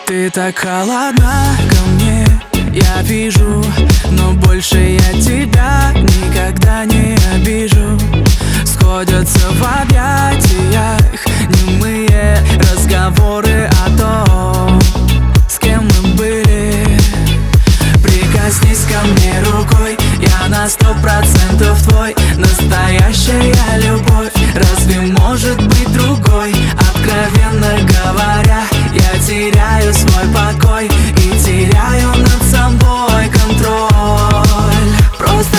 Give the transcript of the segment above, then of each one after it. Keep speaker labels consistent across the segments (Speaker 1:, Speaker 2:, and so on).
Speaker 1: Ты так холодна ко мне, я вижу, но больше я тебя никогда не обижу. Сходятся в объятиях немые разговоры о том, с кем мы были. Прикоснись ко мне рукой, я на 100% твой. Настоящая любовь, разве может быть другой? Откровенно говоря, я теряю свой покой и теряю над собой контроль. Просто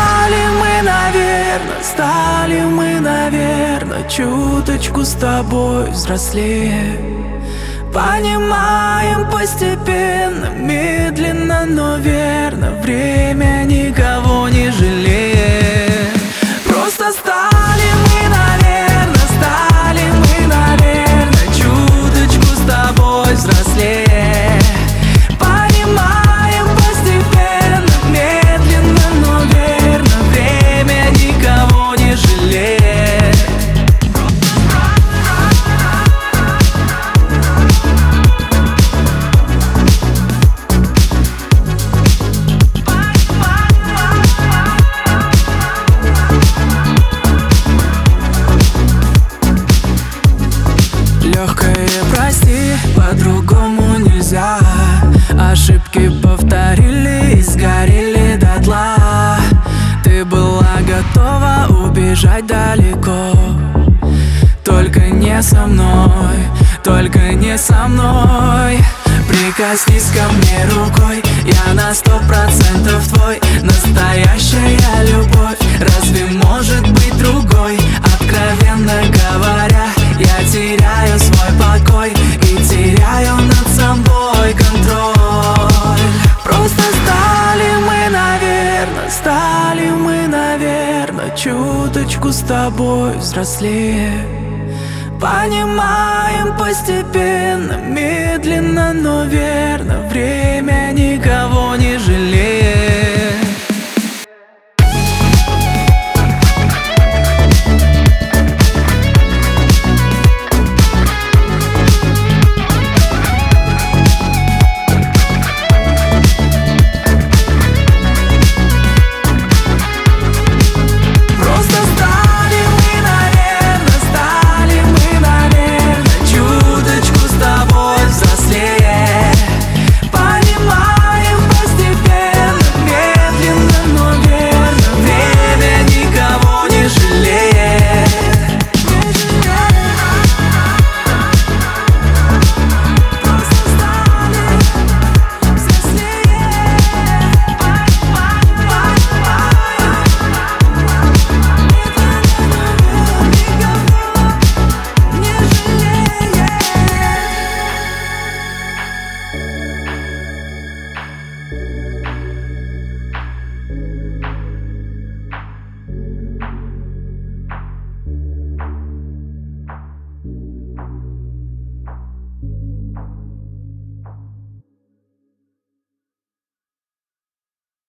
Speaker 1: стали мы, наверное, чуточку с тобой взрослее. Понимаем постепенно, медленно, но верно, время никого не жалеет. Просто стали мы, наверное, чуточку с тобой взрослее. Понимаем постепенно, медленно, но верно, время никого не жалеет. Легкое прости, по-другому нельзя. Ошибки повторили и сгорели дотла. Ты была готова убежать далеко, только не со мной, только не со мной. Прикоснись ко мне рукой, я на 100% твой. Настоящая любовь, разве может быть другой? Откровенно говоря, я теряю свой покой и теряю над собой контроль. Просто стали мы, наверное, чуточку с тобой взрослее. Понимаем постепенно, медленно, но верно, время никого не жалеет.